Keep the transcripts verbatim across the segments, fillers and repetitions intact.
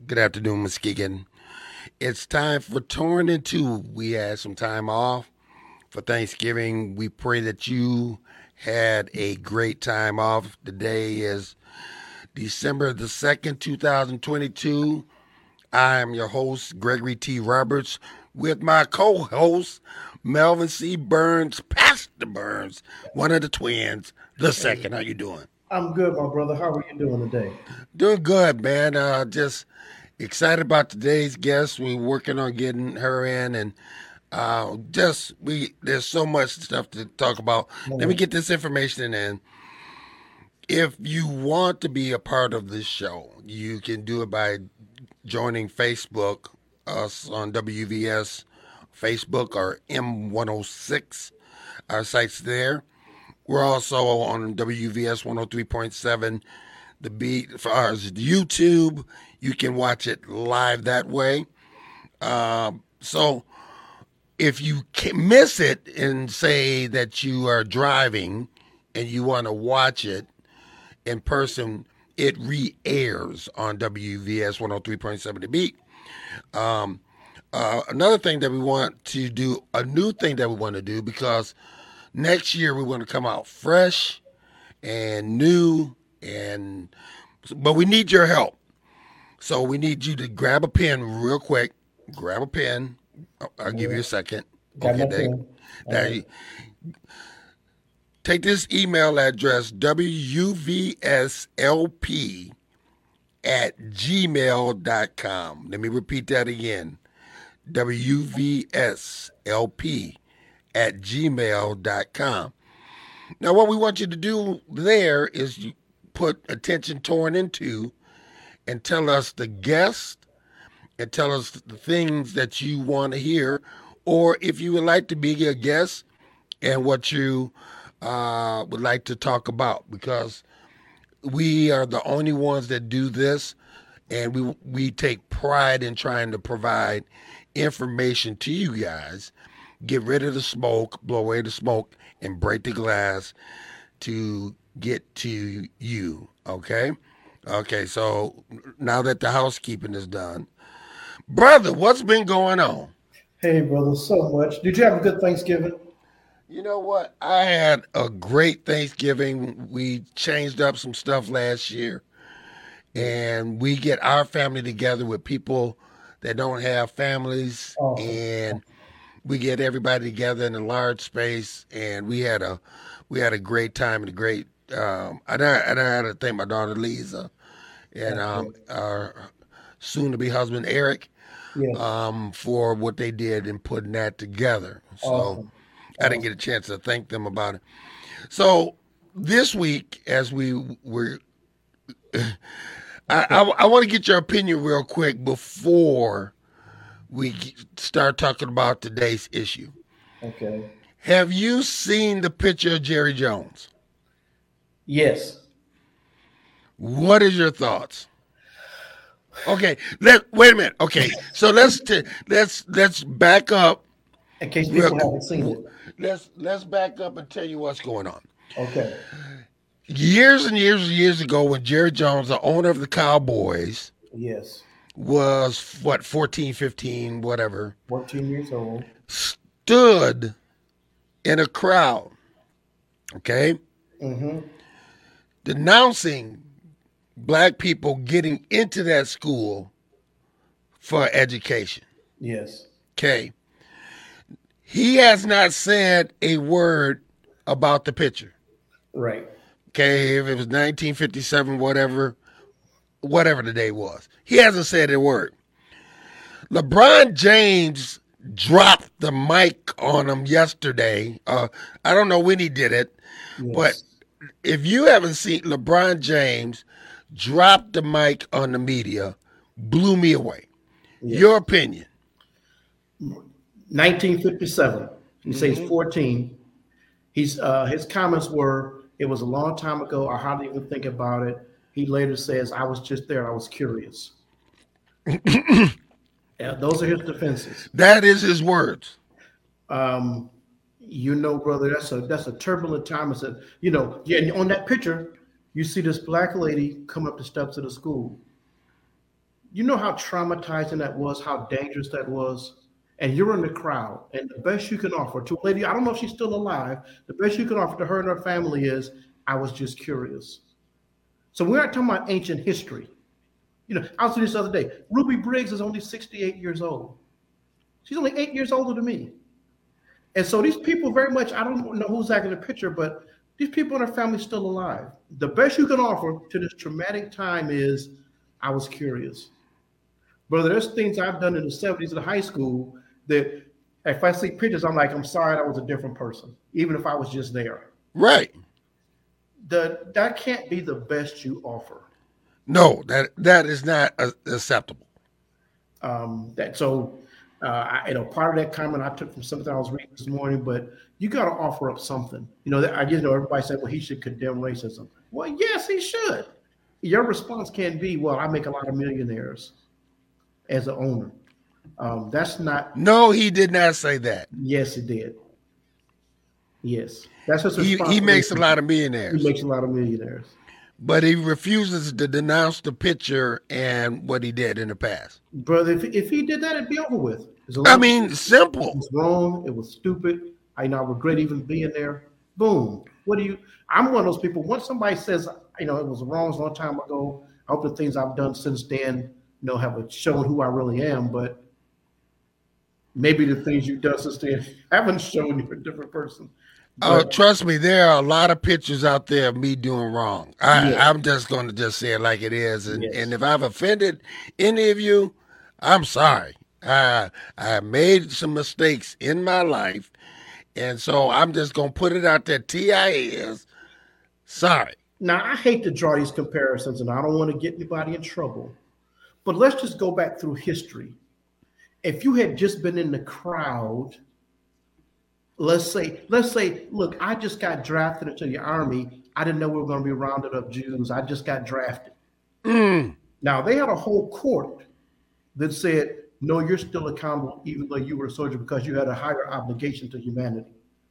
Good afternoon, Muskegon. It's time for Torn in Two. We had some time off for Thanksgiving. We pray that you had a great time off. Today is December the second, two thousand twenty-two. I am your host, Gregory T. Roberts, with my co host, Melvin C. Burns, Pastor Burns, one of the twins, the Hey, second. How you doing? I'm good, my brother. How are you doing today? Doing good, man. Uh, just excited about today's guest. We're working on getting her in, and uh, just we there's so much stuff to talk about. Let me Man, get this information in. If you want to be a part of this show, you can do it by joining Facebook, us on W V S Facebook or M one oh six. Our site's there. We're also on W V S one oh three point seven. The beat for ours is YouTube. You can watch it live that way. Um, so if you can miss it and say that you are driving and you want to watch it in person, it re-airs on W V S one oh three point seven The Beat. Um, uh, another thing that we want to do, a new thing that we want to do, because next year we want to come out fresh and new, and but we need your help. So we need you to grab a pen real quick. Grab a pen. I'll I'll give you a yeah, second. got Okay, my there. pen. All There. right. You, take this email address W U V S L P at gmail dot com. Let me repeat that again. W V S L P at gmail dot com. Now, what we want you to do there is you put attention torn into and tell us the guest and tell us the things that you want to hear, or if you would like to be a guest and what you uh, would like to talk about, because we are the only ones that do this, and we we take pride in trying to provide information to you guys. Get rid of the smoke, blow away the smoke, and break the glass to get to you. Okay. Okay. So now that the housekeeping is done, brother, what's been going on? Hey, brother, so much. Did you have a good Thanksgiving? You know what? I had a great Thanksgiving. We changed up some stuff last year, Yeah. and we get our family together with people that don't have families, Awesome. and we get everybody together in a large space, and we had a we had a great time and a great. Um, and I and I had to thank my daughter Lisa and um, Okay. our soon-to-be husband Eric Yes. um, for what they did in putting that together. So Awesome. I didn't get Awesome. a chance to thank them about it. So this week, as we were, I, Okay. I, I want to get your opinion real quick before we start talking about today's issue. Okay. Have you seen the picture of Jerry Jones? Yes. What is your thoughts? Okay, let wait a minute. Okay, so let's t- let's let's back up In case real. people haven't seen it. Let's let's back up and tell you what's going on. Okay. Years and years and years ago, when Jerry Jones, the owner of the Cowboys, Yes. was what fourteen, fifteen, whatever, fourteen years old. stood in a crowd, okay, Mm-hmm. denouncing black people getting into that school for education. Yes. Okay. He has not said a word about the picture. Right. Okay, if it was nineteen fifty-seven, whatever, whatever the day was, he hasn't said a word. LeBron James dropped the mic on him yesterday. Uh, I don't know when he did it, but Yes. if you haven't seen LeBron James drop the mic on the media, blew me away. Your Yes. opinion? nineteen fifty-seven. He says Hmm. fourteen. He's uh, his comments were, "It was a long time ago. I hardly even think about it." He later says, "I was just there. I was curious." Yeah, those are his defenses. That is his words. Um, you know, brother, that's a that's a turbulent time. It's a, you know, yeah. And on that picture, you see this black lady come up the steps of the school. You know how traumatizing that was, how dangerous that was? And you're in the crowd, and the best you can offer to a lady, I don't know if she's still alive, the best you can offer to her and her family is, I was just curious. So we're not talking about ancient history. You know, I was doing this the other day. Ruby Briggs is only sixty-eight years old. She's only eight years older than me. And so these people very much, I don't know who's acting the picture, but these people and their family still alive. The best you can offer to this traumatic time is, I was curious. Brother, there's things I've done in the seventies in high school that if I see pictures, I'm like, I'm sorry that was a different person, even if I was just there. Right. The, that can't be the best you offer. No, that that is not uh, acceptable. Um, that so, uh, I, you know, part of that comment I took from something I was reading this morning, but you got to offer up something. You know, that, I just know everybody said, well, he should condemn racism. Well, yes, he should. Your response can be, well, I make a lot of millionaires as an owner. Um, that's not. No, he did not say that. Yes, he did. Yes, that's his He, response. he makes a lot of millionaires. He makes a lot of millionaires. But he refuses to denounce the picture and what he did in the past. Brother, if, if he did that, it'd be over with. I mean, simple. It was wrong. It was stupid. I, you know, I regret even being there. Boom. What do you? I'm one of those people. Once somebody says, you know, it was wrong a long time ago, I hope the things I've done since then, you know, have shown who I really am. But maybe the things you've done since then haven't shown you a different person. Oh, But, trust me, there are a lot of pictures out there of me doing wrong. I, Yeah. I'm just going to just say it like it is. And, Yes. and if I've offended any of you, I'm sorry. I, I made some mistakes in my life. And so I'm just going to put it out there. T I is sorry. Now, I hate to draw these comparisons, and I don't want to get anybody in trouble. But let's just go back through history. If you had just been in the crowd, let's say, let's say, look, I just got drafted into the army. I didn't know we were going to be rounded up Jews. I just got drafted. Mm. Now, they had a whole court that said, no, you're still accountable, even though you were a soldier, because you had a higher obligation to humanity.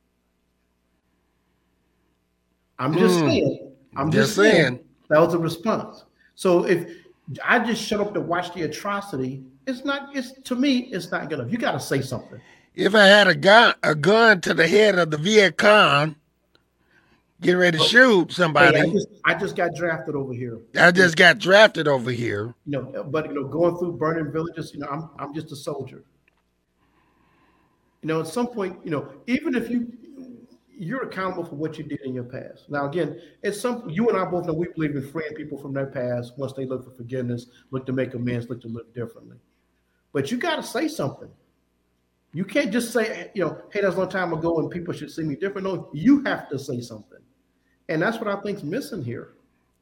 I'm just Mm. saying. I'm Just just, saying. saying. That was a response. So if I just shut up to watch the atrocity, it's not. It's to me, it's not good enough. You got to say something. If I had a gun, a gun to the head of the Viet Cong, getting ready to shoot somebody, Hey, I just I just got drafted over here. I just got drafted over here. You know, but you know, going through burning villages, you know, I'm I'm just a soldier. You know, at some point, you know, even if you you're accountable for what you did in your past. Now, again, it's some you and I both know we believe in freeing people from their past once they look for forgiveness, look to make amends, look to live differently. But you got to say something. You can't just say, you know, hey, that's a long time ago and people should see me different. No, you have to say something. And that's what I think's missing here.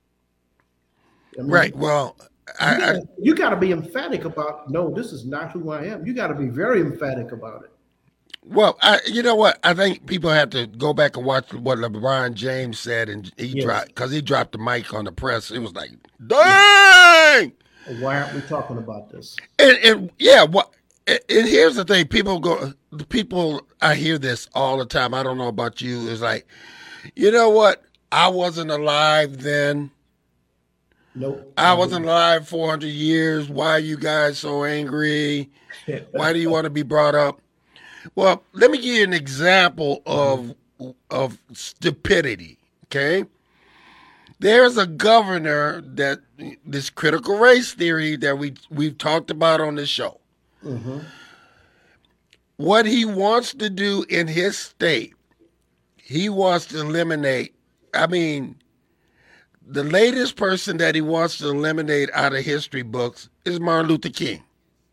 I mean, Right. Well, I, you gotta, I, you got to be emphatic about, no, this is not who I am. You got to be very emphatic about it. well, I, you know what? I think people have to go back and watch what LeBron James said, and he Yes. dropped because he dropped the mic on the press. It was like, dang. Why aren't we talking about this? And, and yeah, what? And and here's the thing: people go, the people I hear this all the time. I don't know about you. Is like, you know what? I wasn't alive then. Nope. I wasn't alive four hundred years. Why are you guys so angry? Why do you want to be brought up? Well, let me give you an example of of stupidity. Okay, there's a governor that this critical race theory that we we've talked about on this show. Mm-hmm. What he wants to do in his state, he wants to eliminate. I mean, the latest person that he wants to eliminate out of history books is Martin Luther King.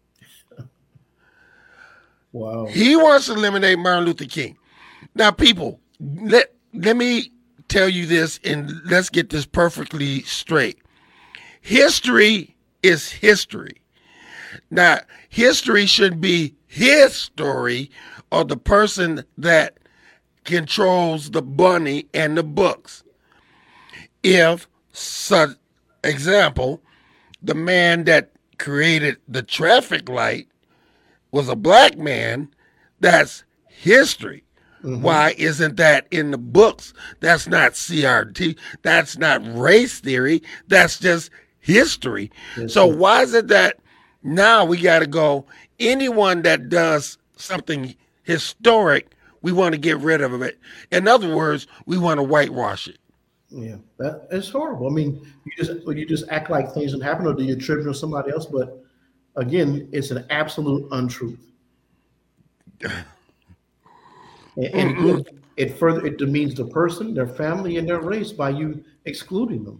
Wow. He wants to eliminate Martin Luther King. Now, people, let, let me tell you this, and let's get this perfectly straight. History is history. Now, history should be his story or the person that controls the money and the books. If, such example, the man that created the traffic light was a black man, that's history. Mm-hmm. Why isn't that in the books? That's not C R T. That's not race theory. That's just history. Yes, So sir. why is it that now we got to go, anyone that does something historic, we want to get rid of it. In other words, we want to whitewash it. Yeah, that it's horrible. I mean, you just well, you just act like things didn't happen, or do you attribute it to somebody else? But again, it's an absolute untruth. And, and again, it further it demeans the person, their family, and their race by you excluding them.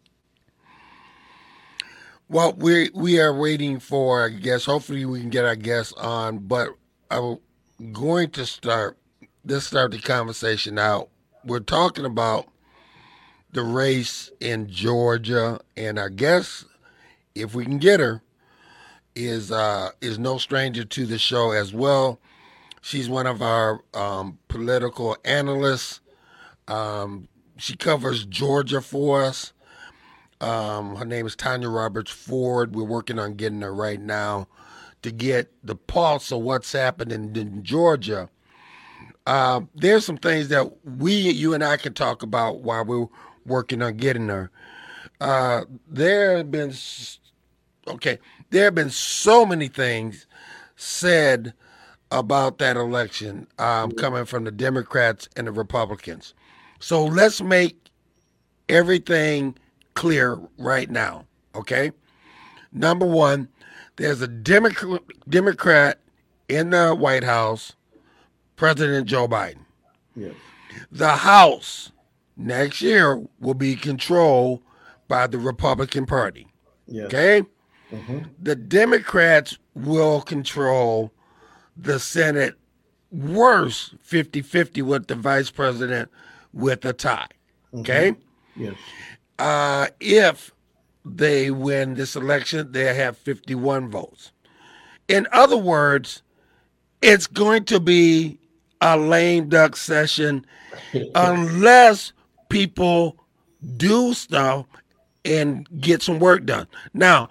Well, we we are waiting for our guest. Hopefully, we can get our guest on. But I'm going to start. Let's start the conversation out. We're talking about the race in Georgia, and our guest, if we can get her, is uh, is no stranger to the show as well. She's one of our um, political analysts. Um, she covers Georgia for us. Um, her name is Tanya Roberts Ford. We're working on getting her right now to get the pulse of what's happening in Georgia. Uh, there's some things that we, you and I, can talk about while we're working on getting her. Uh, there have been, okay, there have been so many things said about that election um, coming from the Democrats and the Republicans. So let's make everything clear right now, okay? Number one, there's a Democrat Democrat in the White House, President Joe Biden. Yes. The House next year will be controlled by the Republican Party, Yes. okay? Mm-hmm. The Democrats will control the Senate, worse, fifty-fifty with the vice president with a tie, okay? Mm-hmm. Yes. Uh, if they win this election, they have fifty-one votes. In other words, it's going to be a lame duck session unless people do stuff and get some work done. Now,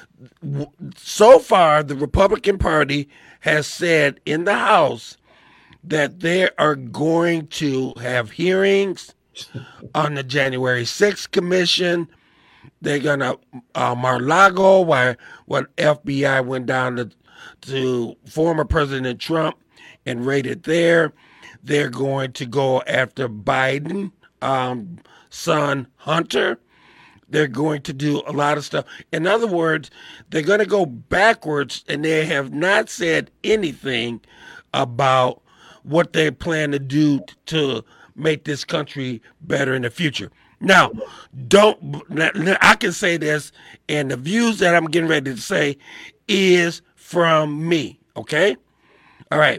so far, the Republican Party has said in the House that they are going to have hearings on the January sixth commission. They're going to, uh, Mar-a-Lago, where what F B I went down to, to former President Trump and raided there. They're going to go after Biden, um, son Hunter. They're going to do a lot of stuff. In other words, they're going to go backwards, and they have not said anything about what they plan to do to make this country better in the future. Now, don't I can say this, and the views that I'm getting ready to say is from me, okay? All right.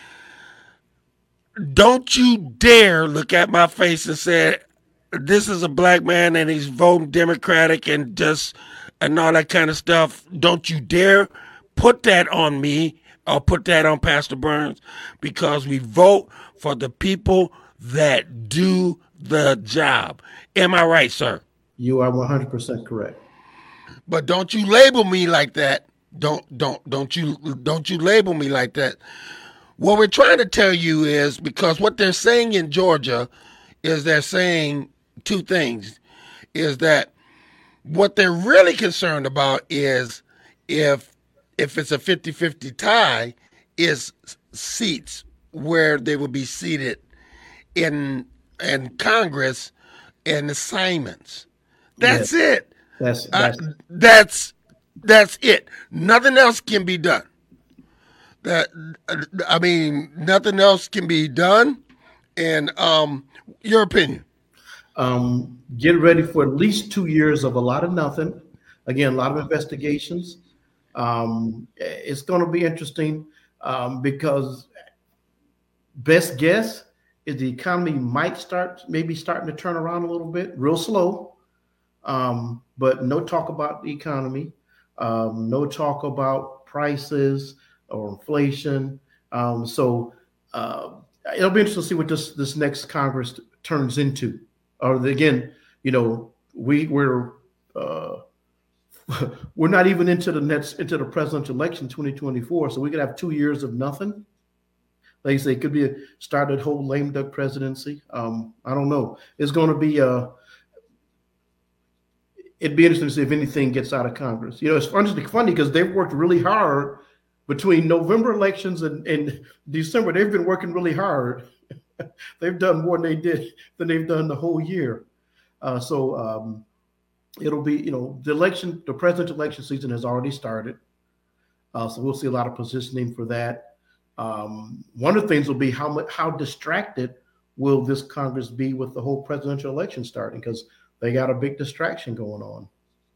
Don't you dare look at my face and say, this is a black man and he's voting Democratic and just and all that kind of stuff. Don't you dare put that on me or put that on Pastor Burns, because we vote for the people that do the job. Am I right, sir? You are one hundred percent correct. But don't you label me like that. Don't don't don't you don't you label me like that. What we're trying to tell you is, because what they're saying in Georgia is they're saying two things. Is that what they're really concerned about is if if it's a fifty-fifty tie, is seats where they will be seated in in Congress and assignments. That's Yes. it. That's Uh, that's that's that's it. Nothing else can be done. That I mean, nothing else can be done. And um, your opinion? um, get ready for at least two years of a lot of nothing. Again, a lot of investigations. Um, it's going to be interesting um, because best guess is the economy might start maybe starting to turn around a little bit, real slow. Um, but no talk about the economy, um, no talk about prices or inflation. Um, so uh, it'll be interesting to see what this this next Congress turns into. Or again, you know, we we're uh, we're not even into the next into the presidential election twenty twenty-four, so we could have two years of nothing. Like I say, it could be a started whole lame duck presidency. Um, I don't know. It's going to be a it'd be interesting to see if anything gets out of Congress. You know, it's funny funny because they've worked really hard between November elections and, and December. They've been working really hard. They've done more than they did than they've done the whole year. Uh, so um, it'll be, you know, the election, the presidential election season has already started. Uh, so we'll see a lot of positioning for that. Um, one of the things will be how much, how distracted will this Congress be with the whole presidential election starting, because they got a big distraction going on.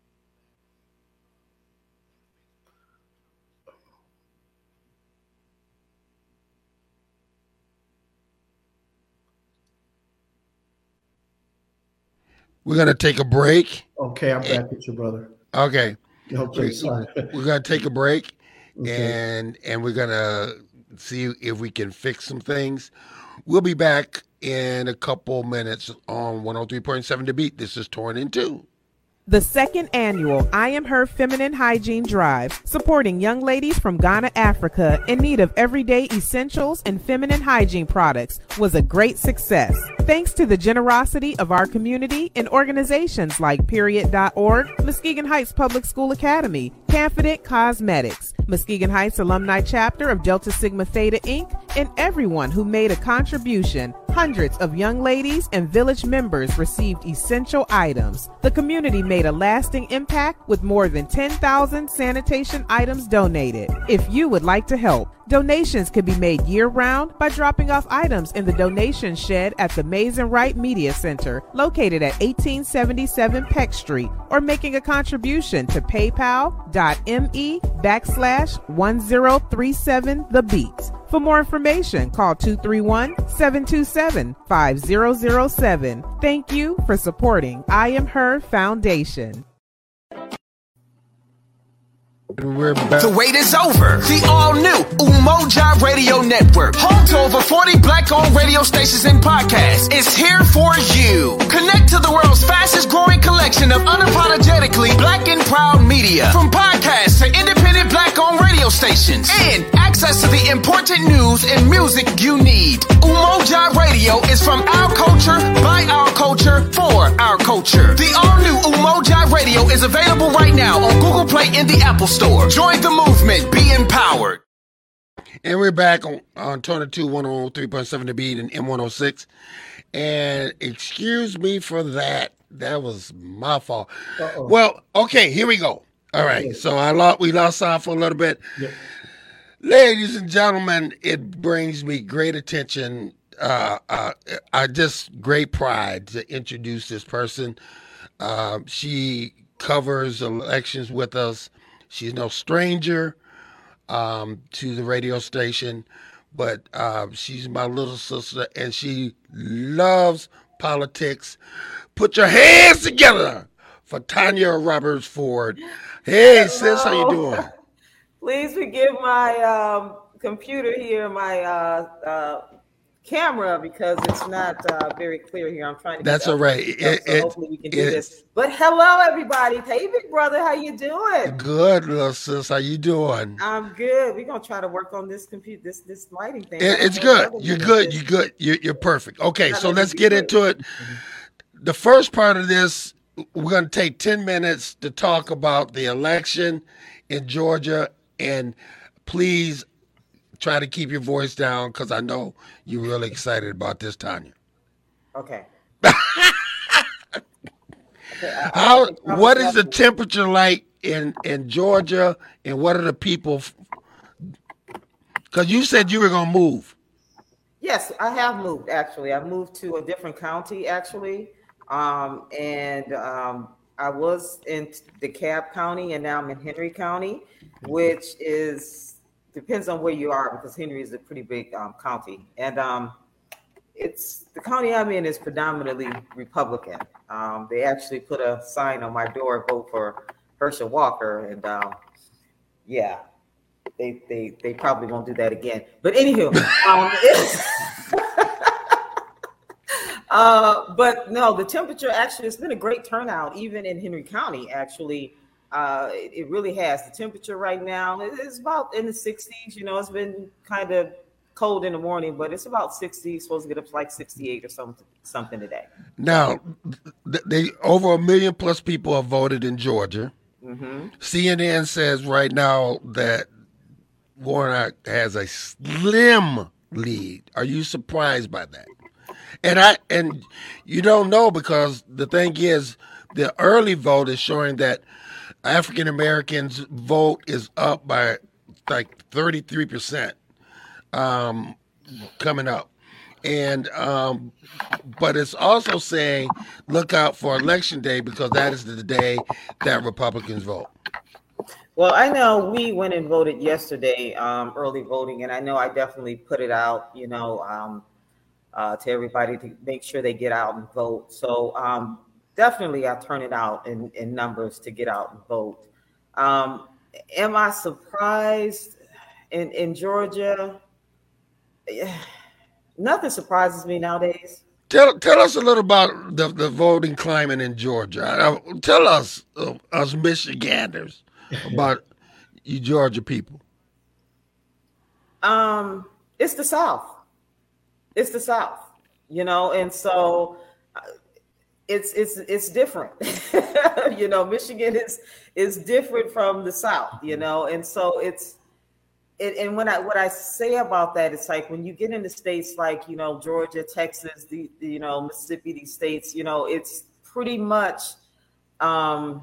We're going to take a break. Okay, I'm back with you, brother. Okay. Okay, sorry. We're going to take a break, Okay. and and we're going to see if we can fix some things. We'll be back in a couple minutes on one oh three point seven The Beat. This is Torn in Two. The second annual I Am Her Feminine Hygiene Drive, supporting young ladies from Ghana, Africa, in need of everyday essentials and feminine hygiene products, was a great success. Thanks to the generosity of our community and organizations like Period dot org, Muskegon Heights Public School Academy, Confident Cosmetics, Muskegon Heights Alumni Chapter of Delta Sigma Theta Incorporated, and everyone who made a contribution. Hundreds of young ladies and village members received essential items. The community made a lasting impact with more than ten thousand sanitation items donated. If you would like to help, donations can be made year-round by dropping off items in the donation shed at the Mays and Wright Media Center, located at eighteen seventy-seven Peck Street, or making a contribution to paypal.me backslash 1037 The Beat. For more information, call two three one, seven two seven, five zero zero seven. Thank you for supporting I Am Her Foundation. We're back. The wait is over. The all-new Umoja Radio Network, home to over forty black-owned radio stations and podcasts, is here for you. Connect to the world's fastest-growing collection of unapologetically black and proud media, from podcasts to independent black-owned radio stations, and access to the important news and music you need. Umoja Radio is from our culture, by our culture, for our culture. The all-new Umoja Radio is available right now on Google Play and the Apple Store. Join the movement. Be empowered. And we're back on, on Torn in Two, one oh three point seven The Beat and M one oh six. And excuse me for that. That was my fault. Uh-oh. Well, okay, here we go. All right. So I lost, we lost off for a little bit. Yep. Ladies and gentlemen, it brings me great attention. Uh, uh, I just great pride to introduce this person. Uh, she covers elections with us. She's no stranger um, to the radio station, but uh, she's my little sister, and she loves politics. Put your hands together for Tanya Roberts Ford. Hey, hello. Sis, how you doing? Please forgive my um, computer here, my uh, uh, camera, because it's not uh, very clear here. I'm trying to. That's all right. It, so it, hopefully we can do it, this. But hello, everybody. Hey, big brother, how you doing? Good, little sis. How you doing? I'm good. We're gonna try to work on this computer, this this lighting thing. It, it's good. You're good. You're good. You're you're perfect. Okay, so let's get into it. The first part of this, we're gonna take ten minutes to talk about the election in Georgia, and please try to keep your voice down, because I know you're really excited about this, Tanya. Okay. How? What is the temperature like in, in Georgia, and what are the people? Because you said you were going to move. Yes, I have moved, actually. I moved to a different county, actually. Um, and um, I was in DeKalb County, and now I'm in Henry County, which is... depends on where you are, because Henry is a pretty big um, county, and um, it's the county I'm in is predominantly Republican. Um, they actually put a sign on my door, "Vote for Herschel Walker," and um, yeah, they they they probably won't do that again. But anywho, um, uh, but no, the temperature actually, it's been a great turnout, even in Henry County, actually. Uh, it, it really has. The temperature right now is about in the sixties. You know, it's been kind of cold in the morning, but it's about sixty. It's supposed to get up to like sixty-eight or something, something today. Now, they over a million plus people have voted in Georgia. Mm-hmm. C N N says right now that Warnock has a slim lead. Are you surprised by that? And I and you don't know, because the thing is, the early vote is showing that African Americans' vote is up by like thirty-three percent um, coming up. And um, but it's also saying look out for election day, because that is the day that Republicans vote. Well, I know we went and voted yesterday, um, early voting, and I know I definitely put it out, you know, um, uh, to everybody to make sure they get out and vote. So um, definitely I turn it out in, in numbers to get out and vote. Um, am I surprised in, in Georgia? Yeah. Nothing surprises me nowadays. Tell tell us a little about the, the voting climate in Georgia. Uh, tell us, uh, us Michiganders, about you Georgia people. Um, it's the South. It's the South, you know, and so uh, it's it's it's different. You know, Michigan is is different from the South, you know, and so it's. It, and when I what I say about that, it's like when you get into states like, you know, Georgia, Texas, the, the you know, Mississippi, these states, you know, it's pretty much um,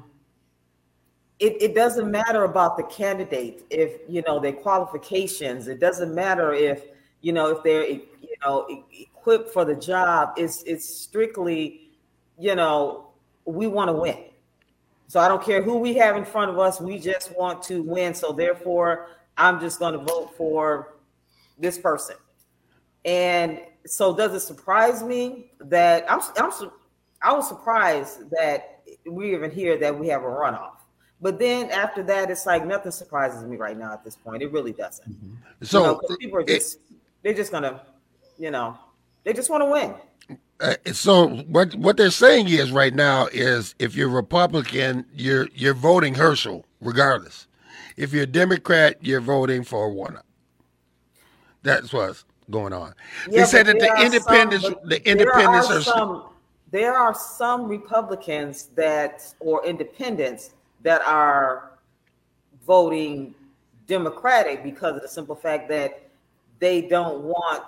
it, it doesn't matter about the candidate if, you know, their qualifications. It doesn't matter if, you know, if they're, you know, equipped for the job. It's it's strictly, you know, we want to win. So I don't care who we have in front of us. We just want to win. So therefore, I'm just going to vote for this person. And so does it surprise me that I'm, I'm I was surprised that we even hear that we have a runoff. But then after that, it's like nothing surprises me right now at this point. It really doesn't. Mm-hmm. So you know, 'cause people are just, it, they're just going to, you know, they just want to win. Uh, so what what they're saying is right now is if you're Republican, you're you're voting Herschel regardless. If you're a Democrat, you're voting for Warnock. That's what's going on. Yeah, they said that the independents, some, the independents there are, are. Some, there are some Republicans that, or independents that are voting Democratic because of the simple fact that they don't want,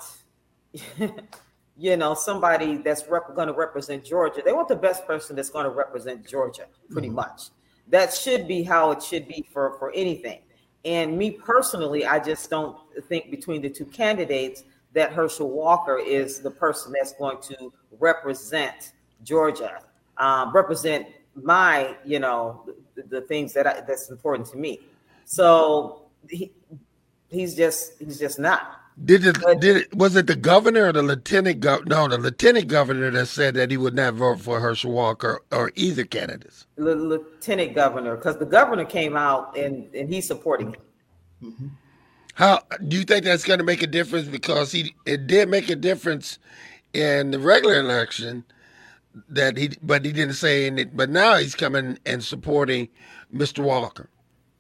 you know, somebody that's rep- going to represent Georgia. They want the best person that's going to represent Georgia, pretty mm-hmm. much. That should be how it should be for, for anything. And me personally, I just don't think between the two candidates that Herschel Walker is the person that's going to represent Georgia, um, represent my, you know, the, the things that I, that's important to me. So he, he's just he's just not. Did it? But, did it? Was it the governor or the lieutenant governor? No, the lieutenant governor that said that he would not vote for Herschel Walker or either candidates. The lieutenant governor, because the governor came out and, and he's supporting him. Mm-hmm. How do you think that's going to make a difference? Because he it did make a difference in the regular election that he, but he didn't say in it. But now he's coming and supporting Mister Walker.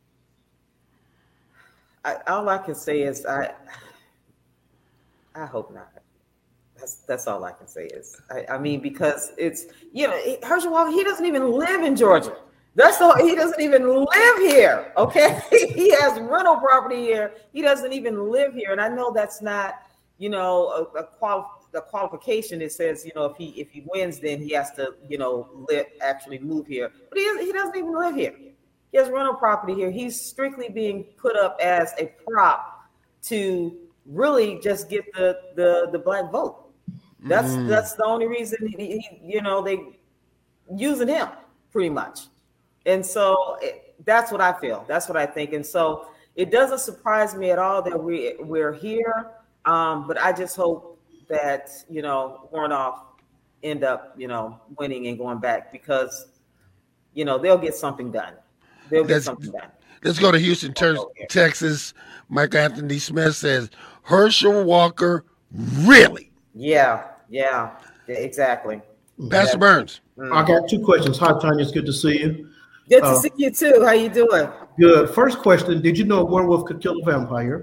I, all I can say is I. I hope not. That's that's all I can say is, I, I mean, because it's, you know, Herschel Walker, he doesn't even live in Georgia. That's all. He doesn't even live here. Okay. He has rental property here. He doesn't even live here. And I know that's not, you know, a, a, quali- a qualification that says, you know, if he, if he wins, then he has to, you know, live, actually move here, but he, he doesn't even live here. He has rental property here. He's strictly being put up as a prop to really just get the the the black vote. That's mm. that's the only reason he, he, you know, they using him pretty much. And so it, that's what I feel. That's what I think. And so it doesn't surprise me at all that we we're here. Um, but I just hope that, you know, Warnock end up, you know, winning and going back, because, you know, they'll get something done. They'll get That's, something done. Let's go to Houston, ter- Texas. Mike Anthony Smith says, Herschel Walker, really? Yeah, yeah, exactly. Pastor yeah. Burns. Mm. I got two questions. Hi, Tanya. It's good to see you. Good to uh, see you too. How you doing? Good. First question: did you know a werewolf could kill a vampire?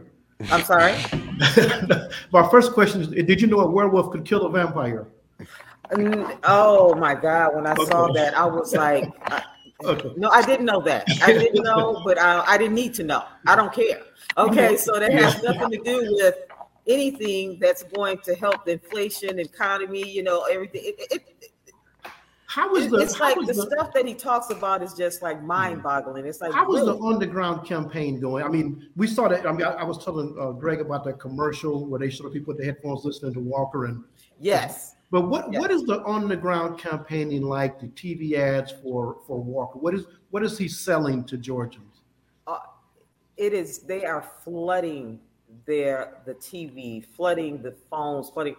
I'm sorry. My first question is: did you know a werewolf could kill a vampire? Oh my God! When I okay. saw that, I was like, I, okay. "No, I didn't know that. I didn't know, but I, I didn't need to know. I don't care." Okay, so that has nothing to do with anything that's going to help the inflation, economy, you know, everything. It, it, it, how was the? It's like was the, the stuff that he talks about is just like mind-boggling. It's like how was really? the underground campaign going? I mean, we saw that. I mean, I, I was telling uh, Greg about that commercial where they showed people with the headphones listening to Walker and yes. But what, yes. what is the underground campaigning like? The T V ads for for Walker. What is what is he selling to Georgians? Uh, it is. They are flooding their the T V, flooding the phones, flooding.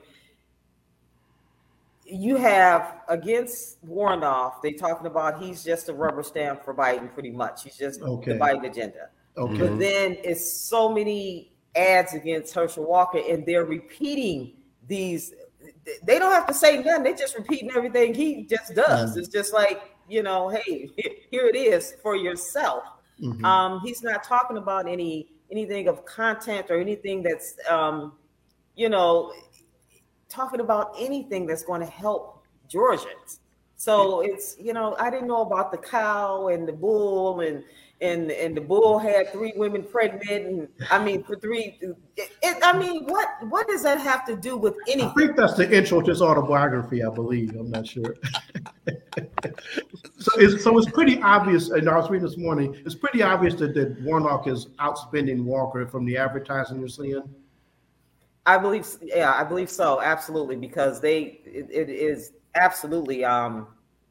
You have against Warnoff, they talking about he's just a rubber stamp for Biden, pretty much. He's just okay. the Biden agenda. Okay. But then it's so many ads against Herschel Walker, and they're repeating these. They don't have to say nothing. They're just repeating everything he just does. Mm-hmm. It's just like, you know, hey, here it is for yourself. Mm-hmm. Um, he's not talking about any anything of content or anything that's, um, you know, talking about anything that's going to help Georgians. So it's, you know, I didn't know about the cow and the bull and and and the bull had three women pregnant. And I mean, for three, it, it, I mean, what what does that have to do with anything? I think that's the intro to his autobiography, I believe. I'm not sure. so, it's, so it's pretty obvious, and I was reading this morning, it's pretty obvious that, that Warnock is outspending Walker from the advertising you're seeing. I believe, yeah, I believe so, absolutely, because they, it, it is absolutely, um,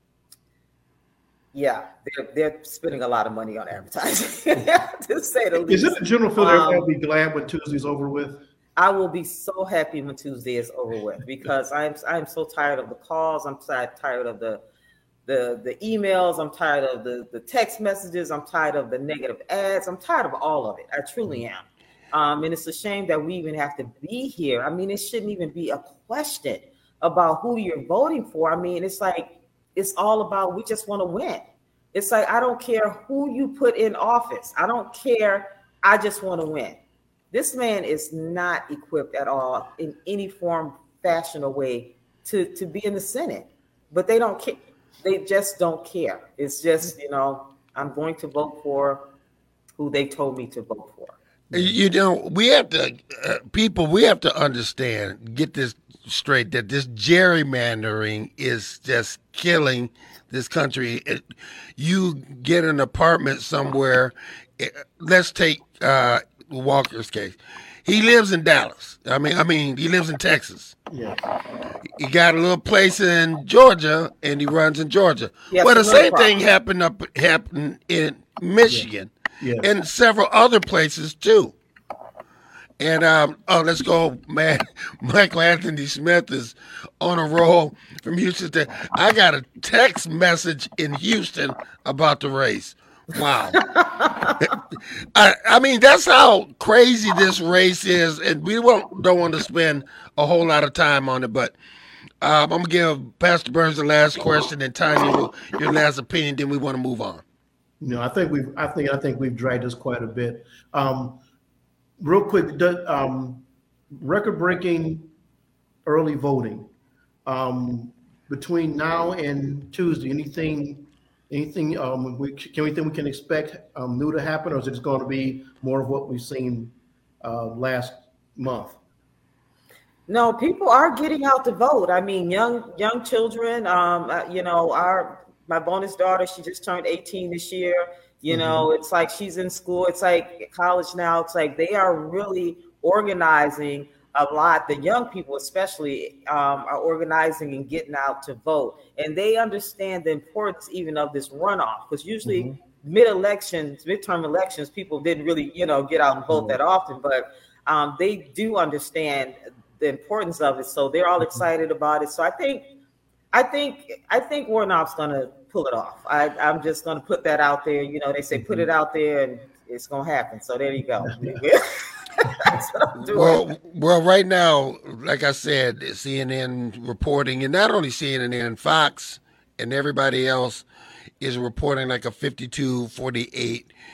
yeah, they're they're spending a lot of money on advertising, to say the least. Is it a general feeling um, everybody will be glad when Tuesday's over with? I will be so happy when Tuesday is over with because I'm I'm so tired of the calls. I'm tired of the the the emails. I'm tired of the the text messages. I'm tired of the negative ads. I'm tired of all of it. I truly am. Um, and it's a shame that we even have to be here. I mean, it shouldn't even be a question about who you're voting for. I mean, it's like, it's all about, we just want to win. It's like, I don't care who you put in office. I don't care. I just want to win. This man is not equipped at all in any form, fashion, or way to, to be in the Senate. But they don't care. They just don't care. It's just, you know, I'm going to vote for who they told me to vote for. You know, we have to, uh, people, we have to understand, get this straight, that this gerrymandering is just killing this country. It, you get an apartment somewhere, it, let's take uh, Walker's case. He lives in Dallas. I mean, I mean, he lives in Texas. Yeah. He got a little place in Georgia, and he runs in Georgia. Yes, well, the same problem. thing happened up happened in Michigan. Yeah. Yes. And several other places too. And um, oh, let's go, man. Michael Anthony Smith is on a roll from Houston. I got a text message in Houston about the race. Wow. I, I mean, that's how crazy this race is, and we won't don't want to spend a whole lot of time on it. But um, I'm gonna give Pastor Burns the last question, and Tanya, your last opinion. Then we want to move on. No, I think we've. I think I think we've dragged this quite a bit. Um, real quick, the, um, record-breaking early voting um, between now and Tuesday. Anything? Anything? Um, we, can we think we can expect um, new to happen, or is it going to be more of what we've seen uh, last month? No, people are getting out to vote. I mean, young young children. Um, uh, you know, our. My bonus daughter, she just turned eighteen this year. You know, mm-hmm. It's like she's in school. It's like college now. It's like they are really organizing a lot. The young people especially um, are organizing and getting out to vote. And they understand the importance even of this runoff. Because usually mm-hmm. mid-elections, midterm elections, people didn't really, you know, get out and vote mm-hmm. that often. But um, they do understand the importance of it. So they're all excited about it. So I think I think I think Warnock's gonna pull it off. I, I'm just gonna put that out there. You know, they say put it out there and it's gonna happen. So there you go. That's what I'm doing. Well, well, right now, like I said, C N N reporting, and not only C N N, Fox and everybody else is reporting like a fifty-two forty-eight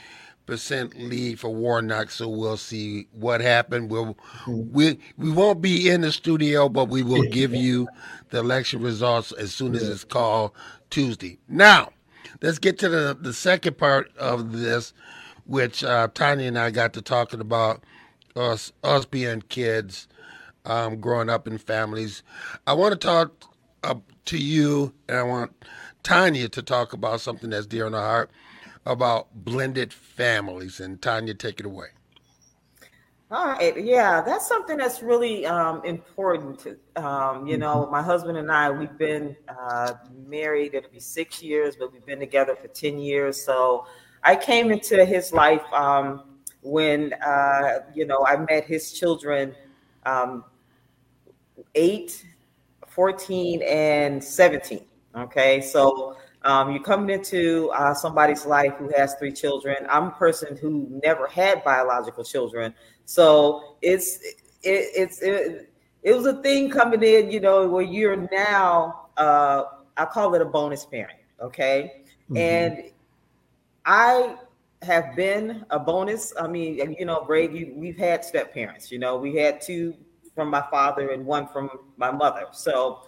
percent lead for Warnock, so we'll see what happened. We'll, we we won't be in the studio, but we will give you the election results as soon as it's called Tuesday. Now, let's get to the, the second part of this, which uh, Tanya and I got to talking about us, us being kids, um, growing up in families. I want to talk uh, to you, and I want Tanya to talk about something that's dear in her heart, about blended families. And Tanya, take it away. All right. Yeah, that's something that's really um, important. To, um, you know, my husband and I, we've been uh, married, it'll be six years, but we've been together for ten years. So I came into his life um, when, uh, you know, I met his children, um, eight, fourteen, and seventeen. Okay. So Um, you're coming into uh, somebody's life who has three children. I'm a person who never had biological children, so it's it, it's it, it was a thing coming in, you know, where you're now uh, I call it a bonus parent, okay? Mm-hmm. And I have been a bonus. I mean, you know, Greg, you, we've had step parents. You know, we had two from my father and one from my mother. So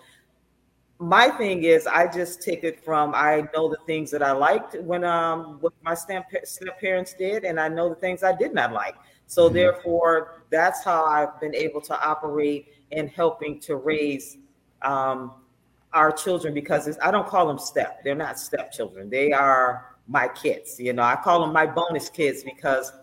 my thing is, I just take it from, I know the things that I liked when um what my step step parents did, and I know the things I did not like. So mm-hmm. therefore, that's how I've been able to operate in helping to raise um, our children, because it's, I don't call them step. They're not step children. They are my kids. You know, I call them my bonus kids because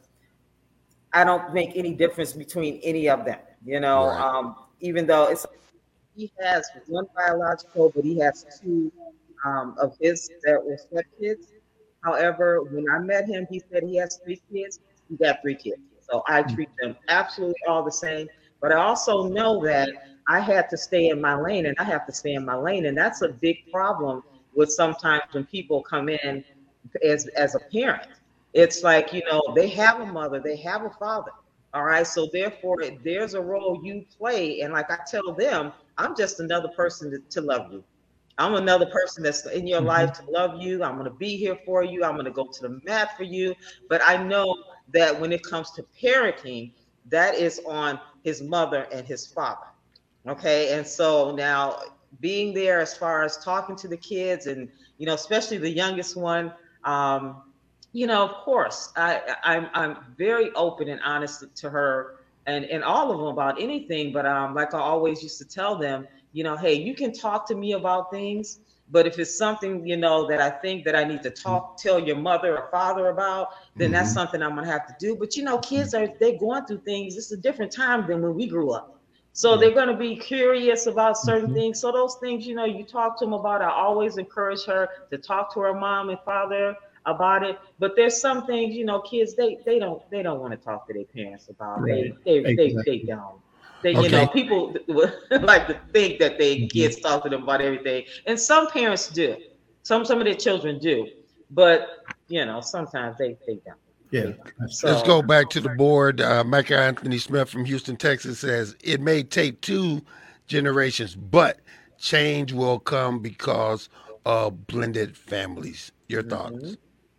I don't make any difference between any of them. You know, right. um, even though it's he has one biological, but he has two um, of his that were step kids. However, when I met him, he said he has three kids. He got three kids. So I treat them absolutely all the same. But I also know that I had to stay in my lane, and I have to stay in my lane. And that's a big problem with sometimes when people come in as, as a parent. It's like, you know, they have a mother, they have a father. All right. So therefore, there's a role you play. And like I tell them, I'm just another person to, to love you. I'm another person that's in your mm-hmm. life to love you. I'm going to be here for you. I'm going to go to the mat for you. But I know that when it comes to parenting, that is on his mother and his father. Okay. And so now being there as far as talking to the kids and, you know, especially the youngest one, um, you know, of course, I, I'm I'm very open and honest to her and, and all of them about anything. But um, like I always used to tell them, you know, hey, you can talk to me about things, but if it's something, you know, that I think that I need to talk, tell your mother or father about, then mm-hmm. that's something I'm going to have to do. But, you know, kids are, they're going through things. It's a different time than when we grew up. So yeah. they're going to be curious about certain mm-hmm. things. So those things, you know, you talk to them about. I always encourage her to talk to her mom and father about it. But there's some things, you know, kids, they they don't they don't want to talk to their parents about. Right. They they, exactly. they they don't. They, okay. You know, people like to think that they kids talk to them about everything, and some parents do. Some some of their children do, but you know, sometimes they they don't. Yeah. So, let's go back to the board. Uh, Micah Anthony Smith from Houston, Texas says it may take two generations, but change will come because of blended families. Your thoughts? Mm-hmm.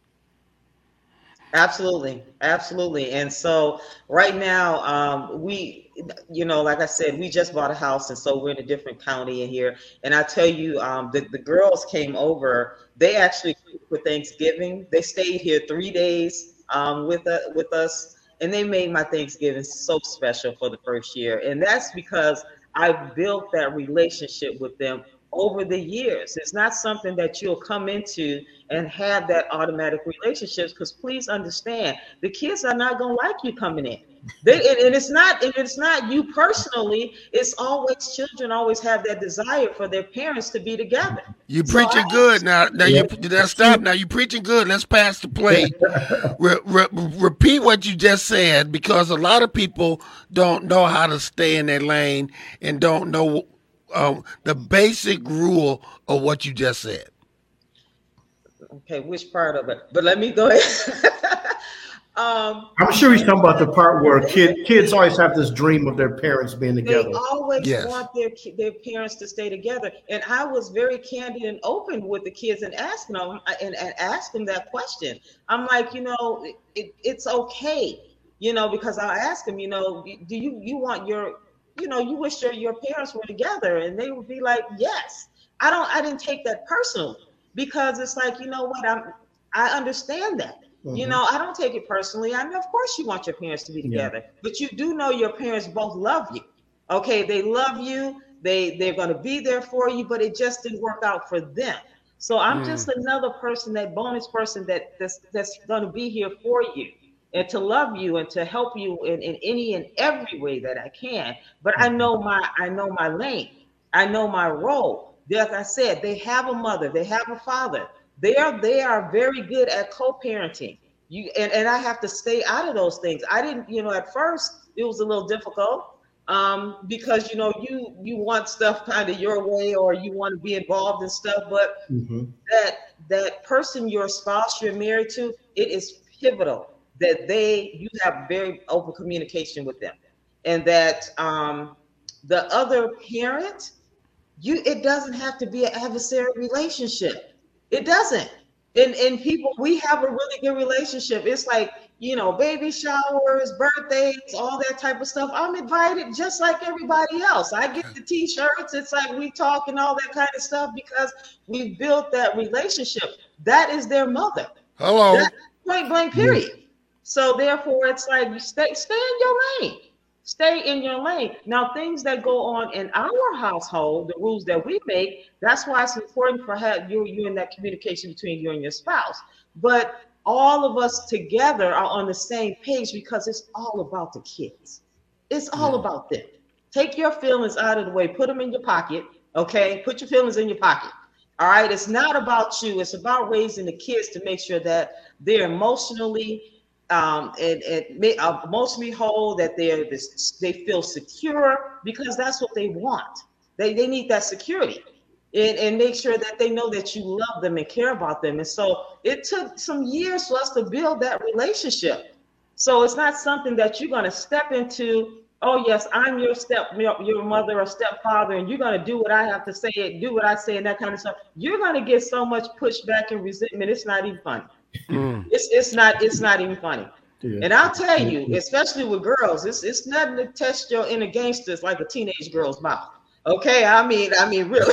Absolutely. Absolutely. And so right now, um, we, you know, like I said, we just bought a house. And so we're in a different county in here. And I tell you, um, the, the girls came over. They actually, for Thanksgiving, they stayed here three days um, with, uh, with us. And they made my Thanksgiving so special for the first year. And that's because I built that relationship with them over the years. It's not something that you'll come into and have that automatic relationships, because please understand, the kids are not going to like you coming in. They, and, and it's not, and it's not you personally. It's always children always have that desire for their parents to be together. You so preaching I, good now. Now yeah. you let's stop. Now you preaching good. Let's pass the plate. re, re, repeat what you just said, because a lot of people don't know how to stay in their lane and don't know Um, the basic rule of what you just said. Okay, which part of it? But let me go ahead. Um, I'm sure he's talking about the part where kid, kids always have this dream of their parents being together. They always Yes. want their their parents to stay together. And I was very candid and open with the kids and asking them and, and asked them that question. I'm like, you know, it, it, it's okay, you know, because I'll ask them, you know, do you you want your, you know, you wish your, your parents were together? And they would be like, yes. I don't, I didn't take that personally because it's like, you know what, I'm, I understand that. Mm-hmm. You know, I don't take it personally. I know, of course, you want your parents to be together, yeah. but you do know your parents both love you. Okay, they love you. They they're going to be there for you, but it just didn't work out for them. So I'm mm. just another person, that bonus person that that's that's going to be here for you and to love you and to help you in, in any and every way that I can. But I know my I know my lane. I know my role. Like I said, they have a mother. They have a father. They are they are very good at co-parenting. You and, and I have to stay out of those things. I didn't, you know, at first it was a little difficult um, because you know you you want stuff kind of your way or you want to be involved in stuff, but mm-hmm. that that person, your spouse, you're married to, it is pivotal that they you have very open communication with them, and that um, the other parent, you it doesn't have to be an adversarial relationship. It doesn't. And, and people, we have a really good relationship. It's like, you know, baby showers, birthdays, all that type of stuff. I'm invited just like everybody else. I get the t-shirts. It's like we talk and all that kind of stuff because we built that relationship. That is their mother. Hello. That's point blank period. Mm-hmm. So therefore, it's like you stay, stay in your lane. Stay in your lane. Now, things that go on in our household, the rules that we make, that's why it's important for have you you in that communication between you and your spouse. But all of us together are on the same page because it's all about the kids. It's all yeah. about them. Take your feelings out of the way. Put them in your pocket. Okay, put your feelings in your pocket. All right. It's not about you. It's about raising the kids to make sure that they're emotionally. Um, and, and uh, emotionally whole, that they're this, they feel secure because that's what they want. They they need that security, and, and make sure that they know that you love them and care about them. And so it took some years for us to build that relationship. So it's not something that you're going to step into. Oh yes, I'm your step your, your mother or stepfather, and you're going to do what I have to say, do what I say, and that kind of stuff. You're going to get so much pushback and resentment. It's not even funny. Mm. It's it's not it's not even funny. Yeah. And I'll tell you, especially with girls, it's it's nothing to test your inner gangsters like a teenage girl's mouth. Okay, I mean, I mean, really.